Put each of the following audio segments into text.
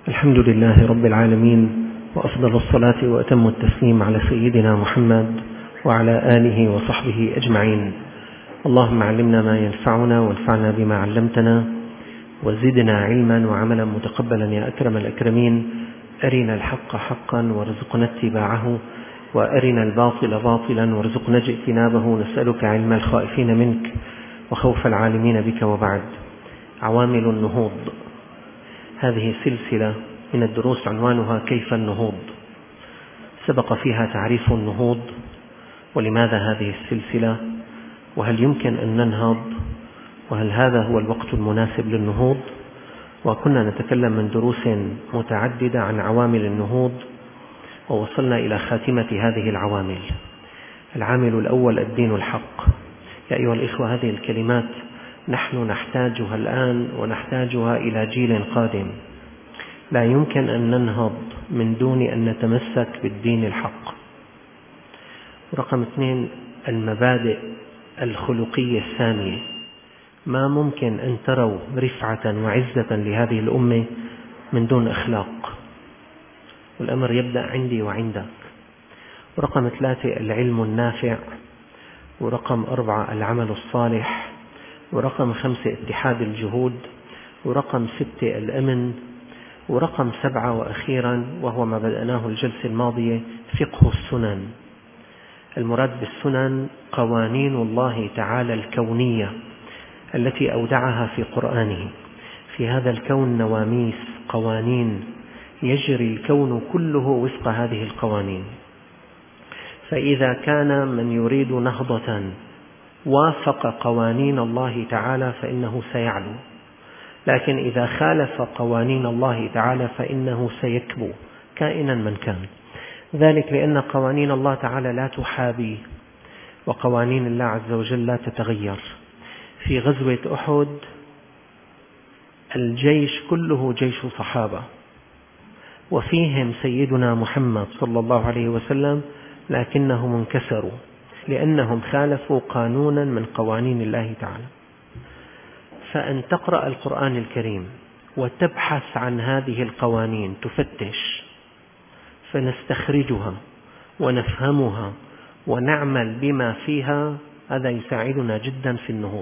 الحمد لله رب العالمين، وأفضل الصلاة وأتم التسليم على سيدنا محمد وعلى آله وصحبه أجمعين. اللهم علمنا ما ينفعنا وانفعنا بما علمتنا وزدنا علما وعملا متقبلا يا أكرم الأكرمين. أرنا الحق حقا وارزقنا اتباعه، وأرنا الباطل باطلا وارزقنا اجتنابه. نسألك علم الخائفين منك وخوف العالمين بك. وبعد، عوامل النهوض. هذه سلسلة من الدروس عنوانها كيف النهوض. سبق فيها تعريف النهوض، ولماذا هذه السلسلة، وهل يمكن أن ننهض، وهل هذا هو الوقت المناسب للنهوض. وكنا نتكلم من دروس متعددة عن عوامل النهوض، ووصلنا إلى خاتمة هذه العوامل. العامل الأول الدين الحق. يا أيها الإخوة، هذه الكلمات نحن نحتاجها الآن ونحتاجها إلى جيل قادم. لا يمكن أن ننهض من دون أن نتمسك بالدين الحق. رقم 2، المبادئ الخلقية السامية. ما ممكن أن تروا رفعة وعزة لهذه الأمة من دون أخلاق، والأمر يبدأ عندي وعندك. ورقم 3، العلم النافع. ورقم 4، العمل الصالح. ورقم 5، اتحاد الجهود. ورقم 6، الأمن. ورقم 7 وأخيرا، وهو ما بدأناه الجلسة الماضية، فقه السنن. المراد بالسنن قوانين الله تعالى الكونية التي أودعها في قرآنه. في هذا الكون نواميس، قوانين، يجري الكون كله وفق هذه القوانين. فإذا كان من يريد نهضة وافق قوانين الله تعالى فإنه سيعلو، لكن إذا خالف قوانين الله تعالى فإنه سيكبو كائنا من كان. ذلك لأن قوانين الله تعالى لا تحابي، وقوانين الله عز وجل لا تتغير. في غزوة أحد الجيش كله جيش صحابة، وفيهم سيدنا محمد صلى الله عليه وسلم، لكنهم انكسروا لأنهم خالفوا قانونا من قوانين الله تعالى. فأن تقرأ القرآن الكريم وتبحث عن هذه القوانين، تفتش، فنستخرجها ونفهمها ونعمل بما فيها، هذا يساعدنا جدا في النهوض.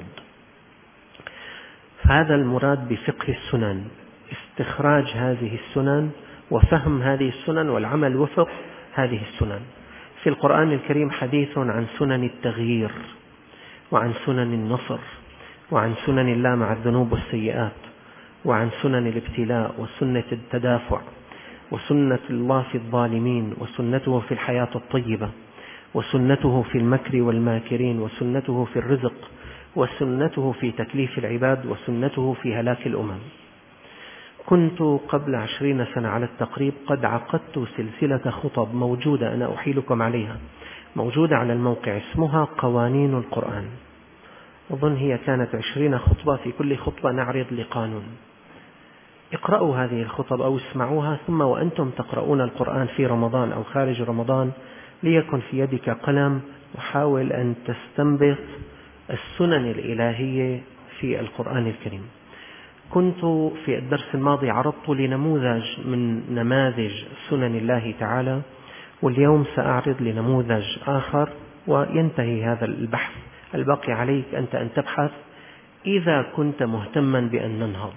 فهذا المراد بفقه السنن، استخراج هذه السنن وفهم هذه السنن والعمل وفق هذه السنن. في القرآن الكريم حديث عن سنن التغيير، وعن سنن النصر، وعن سنن الله مع الذنوب والسيئات، وعن سنن الابتلاء وسنة التدافع، وسنة الله في الظالمين، وسنته في الحياة الطيبة، وسنته في المكر والماكرين، وسنته في الرزق، وسنته في تكليف العباد، وسنته في هلاك الأمم. كنت قبل 20 سنة على التقريب قد عقدت سلسلة خطب موجودة، أنا أحيلكم عليها، موجودة على الموقع، اسمها قوانين القرآن. أظن هي كانت 20 خطبة، في كل خطبة نعرض لقانون. اقرأوا هذه الخطب أو اسمعوها، ثم وأنتم تقرؤون القرآن في رمضان أو خارج رمضان ليكن في يدك قلم، وحاول أن تستنبط السنن الإلهية في القرآن الكريم. كنت في الدرس الماضي عرضت لنموذج من نماذج سنن الله تعالى، واليوم سأعرض لنموذج آخر، وينتهي هذا البحث. الباقي عليك أنت أن تبحث إذا كنت مهتما بأن ننهض.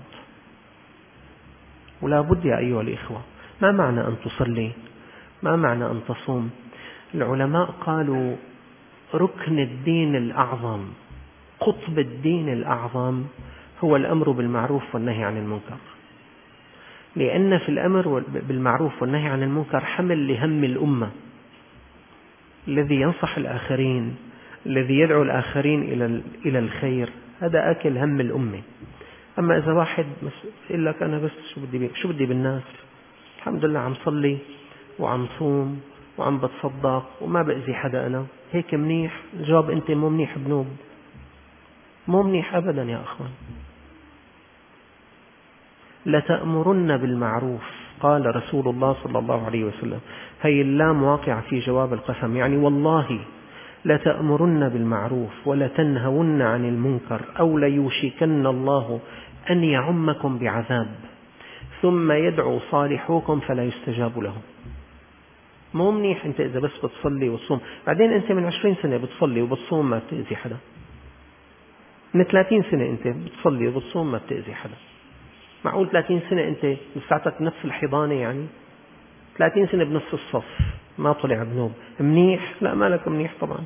ولا بد يا أيها الإخوة، ما معنى أن تصلي؟ ما معنى أن تصوم؟ العلماء قالوا ركن الدين الأعظم، قطب الدين الأعظم هو الأمر بالمعروف والنهي عن المنكر، لأن في الأمر بالمعروف والنهي عن المنكر حمل لهم الأمة. الذي ينصح الآخرين، الذي يدعو الآخرين إلى الخير، هذا أكل هم الأمة. أما إذا واحد يقول لك أنا بس شو بدي بالناس، الحمد لله عم صلي وعم صوم وعم بتصدق وما بأذي حدا، أنا هيك منيح. الجواب أنت مو منيح بنوب، مو منيح أبدا يا أخوان. لتأمرن بالمعروف، قال رسول الله صلى الله عليه وسلم. هي اللام واقع في جواب القسم، يعني والله لتأمرن بالمعروف ولتنهون عن المنكر، أو ليوشكن الله أن يعمكم بعذاب. ثم يدعو صالحوكم فلا يستجاب لهم. مو منيح أنت إذا بس بتصلي وتصوم، بعدين أنت من 20 سنة بتصلي وبتصوم ما بتأذي حدا، من 30 سنة أنت بتصلي وبتصوم ما بتأذي حدا. معقول 30 سنة أنت لساتك نفس الحضانة؟ يعني 30 سنة بنفس الصف ما طلع بنوب، منيح؟ لا، ما لك منيح طبعا.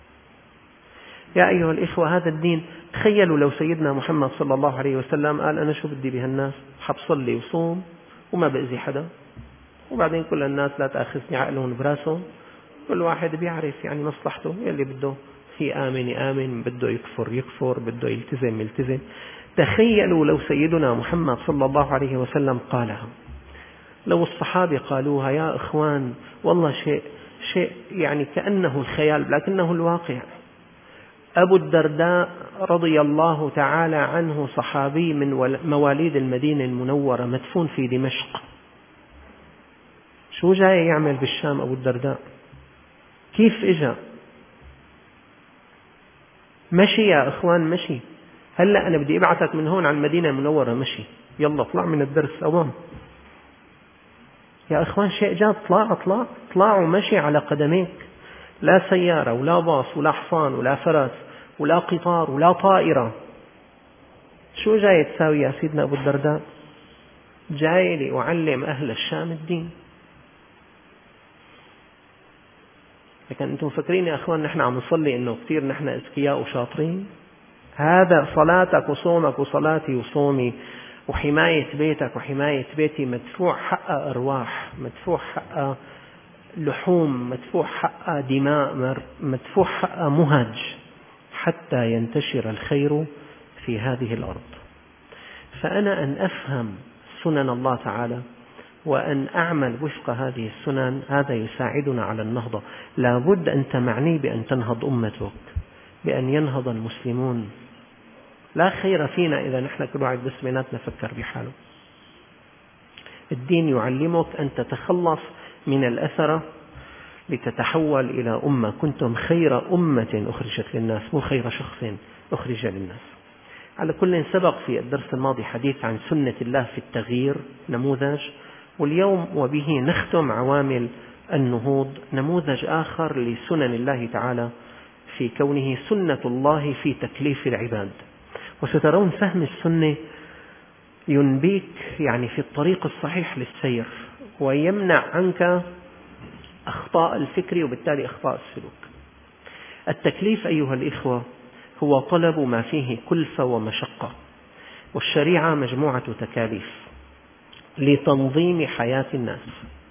يا أيها الإخوة، هذا الدين، تخيلوا لو سيدنا محمد صلى الله عليه وسلم قال أنا شو بدي بهالناس، حبصلي وصوم وما بأذي حدا، وبعدين كل الناس لا تأخذني عقلهم براسهم، كل واحد بيعرف يعني مصلحته، يلي بده في آمن يآمن، بده يكفر يكفر، بده يلتزم يلتزم. تخيلوا لو سيدنا محمد صلى الله عليه وسلم قالها، لو الصحابة قالوها، يا إخوان والله شيء يعني كأنه الخيال لكنه الواقع. أبو الدرداء رضي الله تعالى عنه صحابي من مواليد المدينة المنورة، مدفون في دمشق. شو جاي يعمل بالشام أبو الدرداء؟ كيف إجا؟ مشي يا إخوان، مشي. هلأ أنا بدي أبعثك من هون على المدينة المنورة، مشي، يلا طلع من الدرس أوام. يا إخوان شيء جاد، طلع ومشي على قدميك، لا سيارة ولا باص ولا حصان ولا فرس ولا قطار ولا طائرة. شو جاي تساوي يا سيدنا أبو الدرداء؟ جاي لأعلم أهل الشام الدين. لكن أنتم مفكرين يا أخوان نحن عم نصلي إنه كثير نحن أذكياء وشاطرين؟ هذا صلاتك وصومك وصلاتي وصومي وحماية بيتك وحماية بيتي مدفوع حقها أرواح، مدفوع حقها لحوم، مدفوع حقها دماء، مدفوع حقها مهج حتى ينتشر الخير في هذه الأرض. فأنا أن أفهم سنن الله تعالى وأن أعمل وفق هذه السنن، هذا يساعدنا على النهضة. لابد أنت معني بأن تنهض أمتك، بأن ينهض المسلمون. لا خير فينا إذا نحن كل واحد بس بيناتنا فكر بحاله. الدين يعلمك أن تتخلص من الأثرة لتتحول إلى أمة. كنتم خير أمة أخرجت للناس، مو خير شخص أخرج للناس. على كل، سبق في الدرس الماضي حديث عن سنة الله في التغيير، نموذج، واليوم وبه نختم عوامل النهوض، نموذج آخر لسنن الله تعالى في كونه سنة الله في تكليف العباد. وسترون فهم السنة ينبيك يعني في الطريق الصحيح للسير، ويمنع عنك أخطاء الفكر وبالتالي أخطاء السلوك. التكليف أيها الإخوة هو طلب ما فيه كلفة ومشقة، والشريعة مجموعة تكاليف لتنظيم حياة الناس.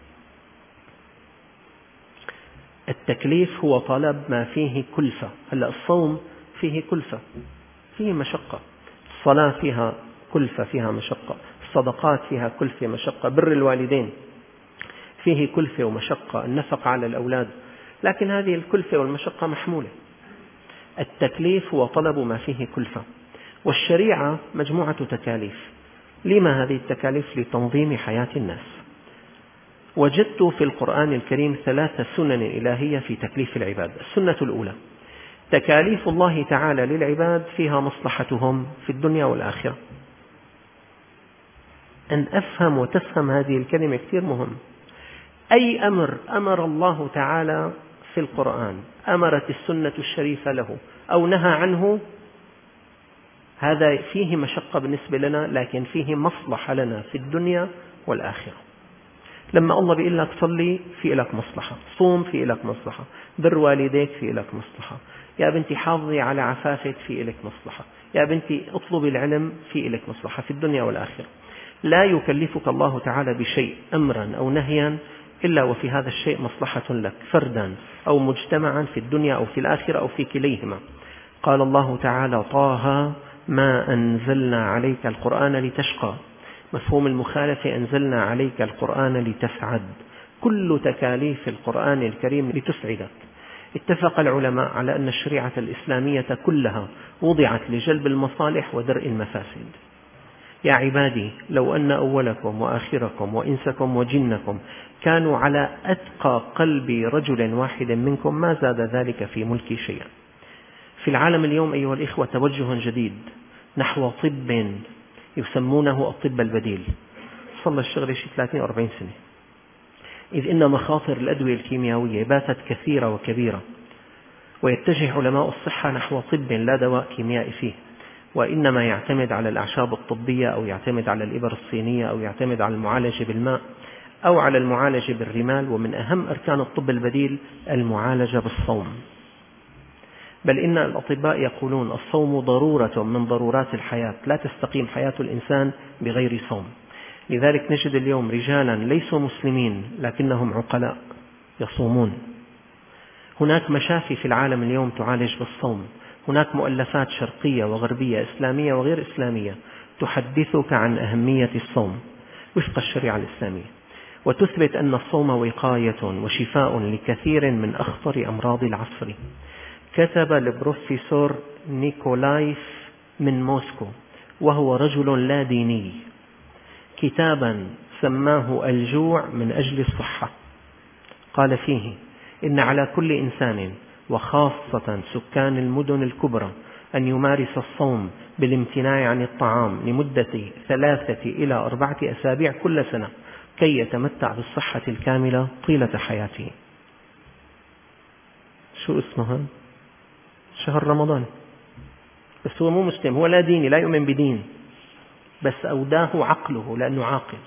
التكليف هو طلب ما فيه كلفة. هلأ الصوم فيه كلفة، فيه مشقة، الصلاة فيها كلفة فيها مشقة، الصدقات فيها كلفة مشقة، بر الوالدين فيه كلفة ومشقة، النفقة على الأولاد، لكن هذه الكلفة والمشقة محمولة. التكليف هو طلب ما فيه كلفة، والشريعة مجموعة تكاليف. لما هذه التكاليف؟ لتنظيم حياة الناس. وجدت في القرآن الكريم 3 سنن إلهية في تكليف العباد. السنة الأولى تكاليف الله تعالى للعباد فيها مصلحتهم في الدنيا والآخرة. أن أفهم وتفهم هذه الكلمة كثير مهم. أي أمر الله تعالى في القرآن، أمرت السنة الشريفة له أو نهى عنه، هذا فيه مشقة بالنسبة لنا لكن فيه مصلحة لنا في الدنيا والآخرة. لما الله بيقول لك صلي في لك مصلحة، صوم في لك مصلحة، بر والديك في لك مصلحة، يا بنتي حافظي على عفافك في لك مصلحة، يا بنتي اطلبي العلم في لك مصلحة في الدنيا والآخرة. لا يكلفك الله تعالى بشيء أمرا أو نهيا إلا وفي هذا الشيء مصلحة لك فردا أو مجتمعا في الدنيا أو في الآخرة أو في كليهما. قال الله تعالى: طه ما أنزلنا عليك القرآن لتشقى. مفهوم المخالفة: أنزلنا عليك القرآن لتسعد. كل تكاليف القرآن الكريم لتسعدك. اتفق العلماء على أن الشريعة الإسلامية كلها وضعت لجلب المصالح ودرء المفاسد. يا عبادي لو أن أولكم وآخركم وإنسكم وجنكم كانوا على أتقى قلب رجل واحد منكم ما زاد ذلك في ملكي شيئا. في العالم اليوم أيها الإخوة توجه جديد نحو طب يسمونه الطب البديل. صلى الشغلة شي 30 أو 40 سنة، إذ إن مخاطر الأدوية الكيميائية باتت كثيرة وكبيرة، ويتجه علماء الصحة نحو طب لا دواء كيميائي فيه، وإنما يعتمد على الأعشاب الطبية أو يعتمد على الإبر الصينية أو يعتمد على المعالجة بالماء أو على المعالجة بالرمال. ومن أهم أركان الطب البديل المعالجة بالصوم، بل إن الأطباء يقولون الصوم ضرورة من ضرورات الحياة، لا تستقيم حياة الإنسان بغير صوم. لذلك نجد اليوم رجالا ليسوا مسلمين لكنهم عقلاء يصومون. هناك مشافي في العالم اليوم تعالج بالصوم، هناك مؤلفات شرقية وغربية إسلامية وغير إسلامية تحدثك عن أهمية الصوم وفق الشريعة الإسلامية، وتثبت أن الصوم وقاية وشفاء لكثير من أخطر أمراض العصر. كتب البروفيسور نيكولايف من موسكو، وهو رجل لا ديني، كتابا سماه الجوع من أجل الصحة. قال فيه إن على كل إنسان وخاصة سكان المدن الكبرى أن يمارس الصوم بالامتناع عن الطعام لمدة 3 إلى 4 أسابيع كل سنة كي يتمتع بالصحة الكاملة طيلة حياته. شو اسمها؟ شهر رمضان. بس هو مو مسلم، هو لا ديني، لا يؤمن بدين، بس أوداه عقله لأنه عاقل.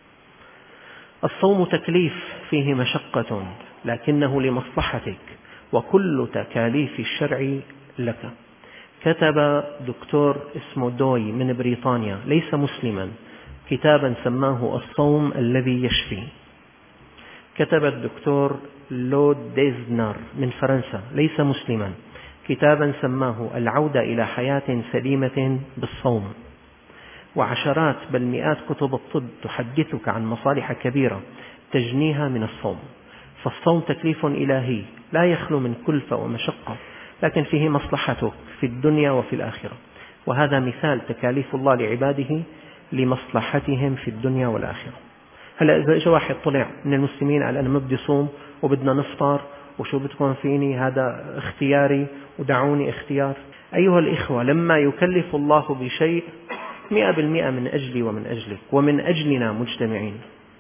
الصوم تكليف فيه مشقة لكنه لمصلحتك، وكل تكاليف الشرع لك. كتب دكتور اسمه دوي من بريطانيا ليس مسلما كتابا سماه الصوم الذي يشفي. كتب الدكتور لود ديزنر من فرنسا ليس مسلما كتابا سماه العودة إلى حياة سليمة بالصوم. وعشرات بل مئات كتب الطب تحدثك عن مصالح كبيرة تجنيها من الصوم. فالصوم تكليف إلهي لا يخلو من كلفة ومشقة، لكن فيه مصلحته في الدنيا وفي الآخرة، وهذا مثال تكاليف الله لعباده لمصلحتهم في الدنيا والآخرة. هلأ إذا إجا واحد طلع من المسلمين قال أنا ما بدي صوم وبدنا نفطر وشو بدكم فيني، هذا اختياري ودعوني اختيار. أيها الإخوة، لما يكلف الله بشيء 100% من أجلي ومن أجلك ومن أجلنا مجتمعين.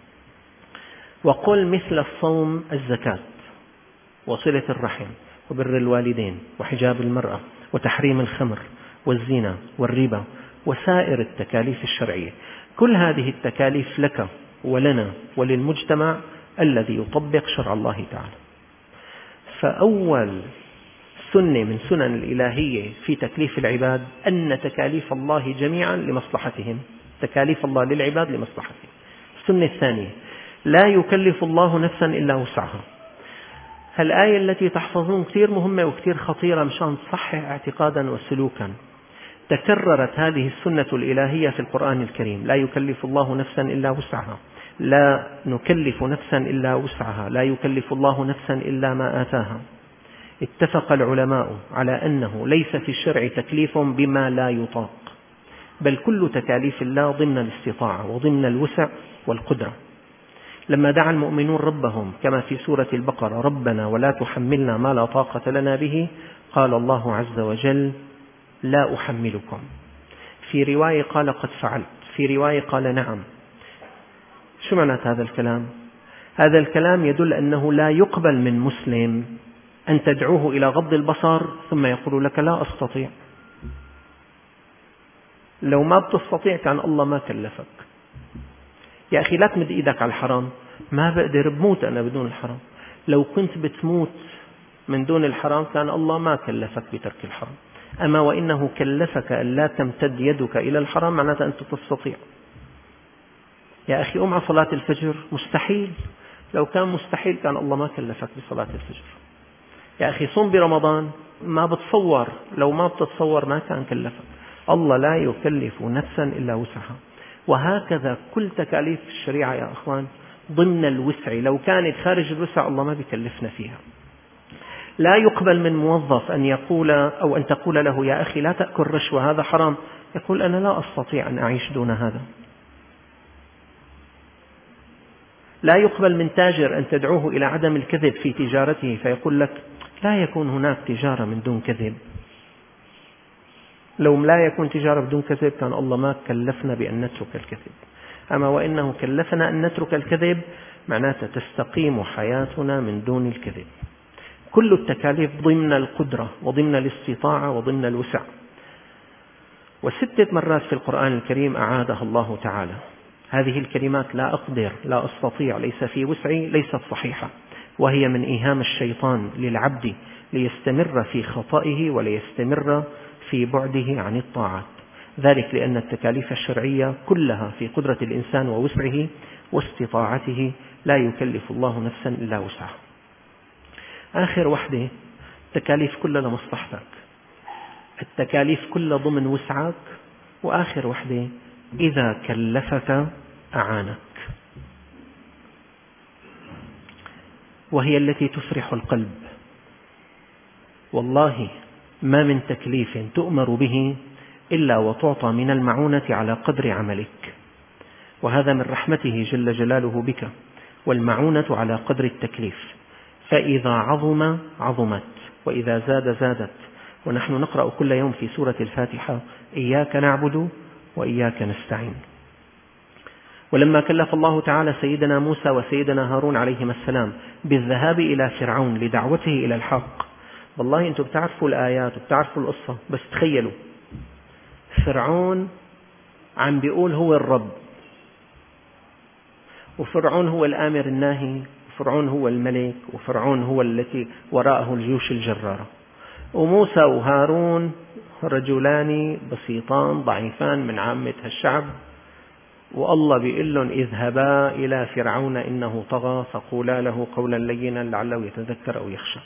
وقل مثل الصوم الزكاة وصلة الرحم وبر الوالدين وحجاب المرأة وتحريم الخمر والزنا والربا وسائر التكاليف الشرعية. كل هذه التكاليف لك ولنا وللمجتمع الذي يطبق شرع الله تعالى. فأول سنة من سنن الإلهية في تكليف العباد أن تكاليف الله جميعا لمصلحتهم، تكاليف الله للعباد لمصلحتهم. السنة الثانية لا يكلف الله نفسا إلا وسعها. هالآية التي تحفظون كثير مهمة وكثير خطيرة مشان تصحح اعتقادا وسلوكا. تكررت هذه السنة الإلهية في القرآن الكريم: لا يكلف الله نفسا إلا وسعها، لا نكلف نفسا إلا وسعها، لا يكلف الله نفسا إلا ما آتاها. اتفق العلماء على أنه ليس في الشرع تكليف بما لا يطاق، بل كل تكاليف الله ضمن الاستطاعة وضمن الوسع والقدرة. لما دعا المؤمنون ربهم كما في سورة البقرة: ربنا ولا تحملنا ما لا طاقة لنا به، قال الله عز وجل: لا أحملكم. في رواية قال قد فعلت، في رواية قال نعم. شو معنى هذا الكلام؟ هذا الكلام يدل أنه لا يقبل من مسلم أن تدعوه إلى غض البصر ثم يقول لك لا أستطيع. لو ما بتستطيع كان الله ما كلفك. يا أخي لا تمد إيدك على الحرام. ما بقدر، بموت أنا بدون الحرام. لو كنت بتموت من دون الحرام كان الله ما كلفك بترك الحرام. أما وإنه كلفك أن لا تمتد يدك إلى الحرام معناتها أنت تستطيع. يا أخي قم على صلاة الفجر، مستحيل. لو كان مستحيل كان الله ما كلفك بصلاة الفجر. يا أخي صم برمضان، ما بتصور، لو ما بتتصور ما كان كلفك. الله لا يكلف نفسا إلا وسعها. وهكذا كل تكاليف الشريعة يا أخوان ضمن الوسع، لو كانت خارج الوسع الله ما بيكلفنا فيها. لا يقبل من موظف أن يقول أو أن تقول له: يا أخي لا تأكل رشوة هذا حرام، يقول: أنا لا أستطيع أن أعيش دون هذا. لا يقبل من تاجر أن تدعوه إلى عدم الكذب في تجارته فيقول لك: لا يكون هناك تجارة من دون كذب. لو لا يكون تجارة بدون كذب كان الله ما كلفنا بأن نترك الكذب. أما وإنه كلفنا أن نترك الكذب معناته تستقيم حياتنا من دون الكذب. كل التكاليف ضمن القدرة وضمن الاستطاعة وضمن الوسع. و6 مرات في القرآن الكريم أعادها الله تعالى. هذه الكلمات لا أقدر، لا أستطيع، ليس في وسعي، ليست صحيحة، وهي من إيهام الشيطان للعبد ليستمر في خطئه وليستمر في بعده عن الطاعات. ذلك لأن التكاليف الشرعية كلها في قدرة الإنسان ووسعه واستطاعته، لا يكلف الله نفسا إلا وسعها. آخر وحدة التكاليف كلها لمصلحتك، التكاليف كلها ضمن وسعك. وآخر وحدة إذا كلفك أعانك، وهي التي تفرح القلب. والله ما من تكليف تؤمر به إلا وتعطى من المعونة على قدر عملك، وهذا من رحمته جل جلاله بك، والمعونة على قدر التكليف، فإذا عظم عظمت وإذا زاد زادت. ونحن نقرأ كل يوم في سورة الفاتحة إياك نعبد وإياك نستعين. ولما كلف الله تعالى سيدنا موسى وسيدنا هارون عليهما السلام بالذهاب إلى فرعون لدعوته إلى الحق، والله أنتم بتعرفوا الآيات وبتعرفوا القصة، بس تخيلوا فرعون عم بيقول هو الرب، وفرعون هو الآمر الناهي، وفرعون هو الملك، وفرعون هو التي وراءه الجيوش الجرارة، وموسى وهارون رجلان بسيطان ضعيفان من عامة الشعب، والله بيقول لهم اذهبا إلى فرعون إنه طغى فقولا له قولا لينا لعله يتذكر أو يخشى.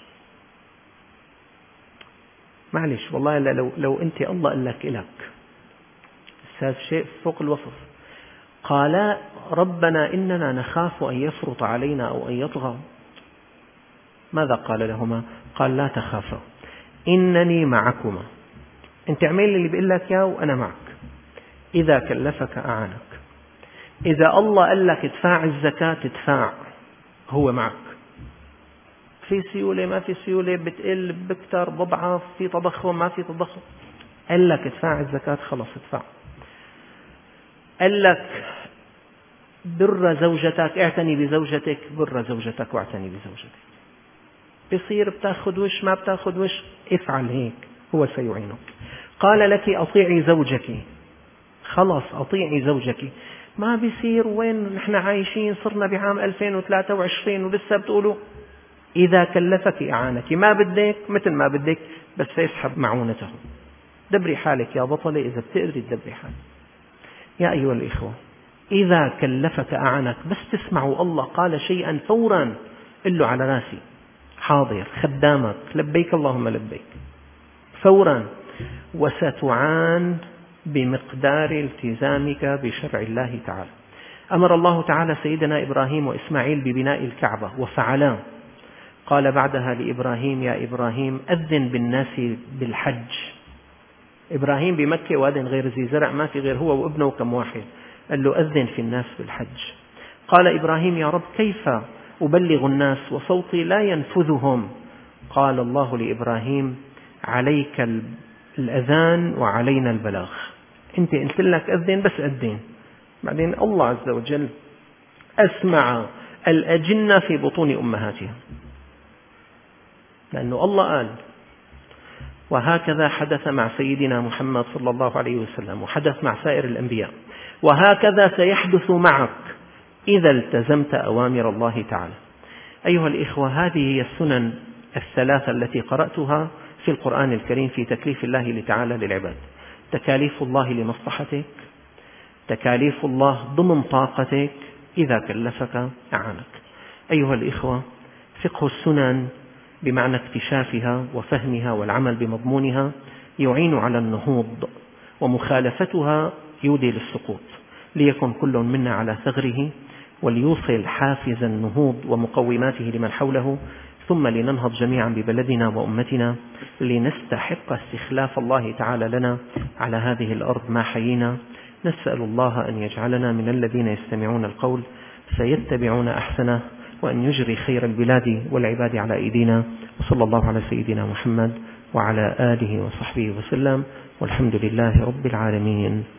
معلش والله لو أنت الله قال لك إلك هذا شيء فوق الوصف. قال ربنا إننا نخاف أن يفرط علينا أو أن يطغى. ماذا قال لهما؟ قال لا تخافا إنني معكما، أنت اعمل اللي بيقول لك يا وأنا معك. إذا كلفك أعانك. إذا الله قال لك ادفع الزكاة تدفع، هو معك. في سيولة ما في سيولة، بتقل بكتر بضعف، في تضخم ما في تضخم، قال لك ادفع الزكاة خلص ادفع. قال لك بر زوجتك اعتني بزوجتك، بر زوجتك واعتني بزوجتك. بصير بتاخذ وش ما بتاخذ وش، افعل هيك هو سيعينك. قال لك أطيعي زوجك، خلص أطيعي زوجك. ما بيصير وين نحن عايشين صرنا بعام 2023 ولسه بتقولوا إذا كلفك أعانك. ما بدك مثل ما بدك، بس سيسحب معونته. دبري حالك يا بطلة إذا بتقدري تدبري حالك. يا أيها الإخوة إذا كلفك أعانك، بس تسمعوا الله قال شيئا فورا قل له على راسي حاضر خدامك لبيك اللهم لبيك فورا. وستعان بمقدار التزامك بشرع الله تعالى. أمر الله تعالى سيدنا إبراهيم وإسماعيل ببناء الكعبة وفعلا. قال بعدها لإبراهيم يا إبراهيم أذن بالناس بالحج. إبراهيم بمكة واد غير ذي زرع، ما في غير هو وابنه كم واحد، قال له أذن في الناس بالحج. قال إبراهيم يا رب كيف أبلغ الناس وصوتي لا ينفذهم؟ قال الله لإبراهيم عليك الأذان وعلينا البلاغ. أنت قلت لك أذن بس أذن. بعدين الله عز وجل أسمع الأجنة في بطون أمهاتها، لأنه الله قال. وهكذا حدث مع سيدنا محمد صلى الله عليه وسلم، وحدث مع سائر الأنبياء، وهكذا سيحدث معك إذا التزمت أوامر الله تعالى. أيها الإخوة هذه هي السنن الثلاثة التي قرأتها في القرآن الكريم في تكليف الله تعالى للعباد. تكاليف الله لمصلحتك، تكاليف الله ضمن طاقتك، إذا كلفك أعانك. أيها الإخوة فقه السنن بمعنى اكتشافها وفهمها والعمل بمضمونها يعين على النهوض، ومخالفتها يودي للسقوط. ليكن كل منا على ثغره وليوصل حافز النهوض ومقوماته لمن حوله، ثم لننهض جميعا ببلدنا وأمتنا لنستحق استخلاف الله تعالى لنا على هذه الأرض ما حيينا. نسأل الله أن يجعلنا من الذين يستمعون القول فيتبعون أحسنه، وأن يجري خير البلاد والعباد على أيدينا. وصلى الله على سيدنا محمد وعلى آله وصحبه وسلم، والحمد لله رب العالمين.